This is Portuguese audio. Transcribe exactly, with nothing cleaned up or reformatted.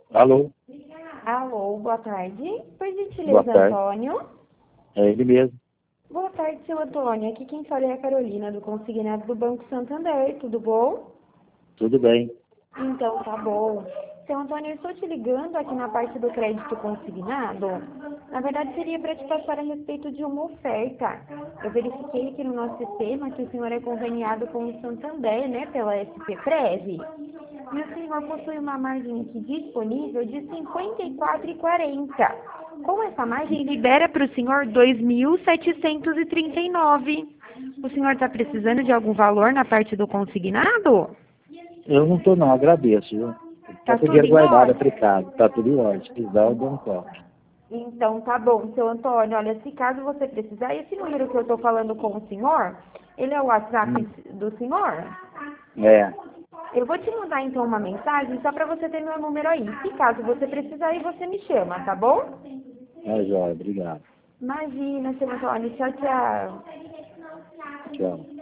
Alô, Alô, boa tarde. Por boa gentileza, tarde. Antônio. É ele mesmo. Boa tarde, seu Antônio. Aqui quem fala é a Carolina, do Consignado do Banco Santander. Tudo bom? Tudo bem. Então, tá bom. Seu Antônio, eu estou te ligando aqui na parte do crédito consignado. Na verdade, seria para te passar a respeito de uma oferta. Eu verifiquei aqui no nosso sistema que o senhor é conveniado com o Santander, né, pela S P Prev. E o senhor possui uma margem aqui disponível de cinquenta e quatro reais e quarenta centavos. Com essa margem, libera para o senhor dois mil setecentos e trinta e nove reais. O senhor está precisando de algum valor na parte do consignado? Eu não estou não, agradeço, viu? Tá Tá com o tudo dinheiro em guardado, ordem? aplicado. Tá tudo em ordem. Se precisar, eu dou um toque. Então, tá bom, seu Antônio. Olha, se caso você precisar, esse número que eu tô falando com o senhor, ele é o WhatsApp Hum, do senhor? É, Eu vou te mandar, então, uma mensagem só para você ter meu número aí. Se caso você precisar, aí você me chama, tá bom? é jóia, obrigado. Imagina, seu Antônio. Tchau, tchau. Tchau.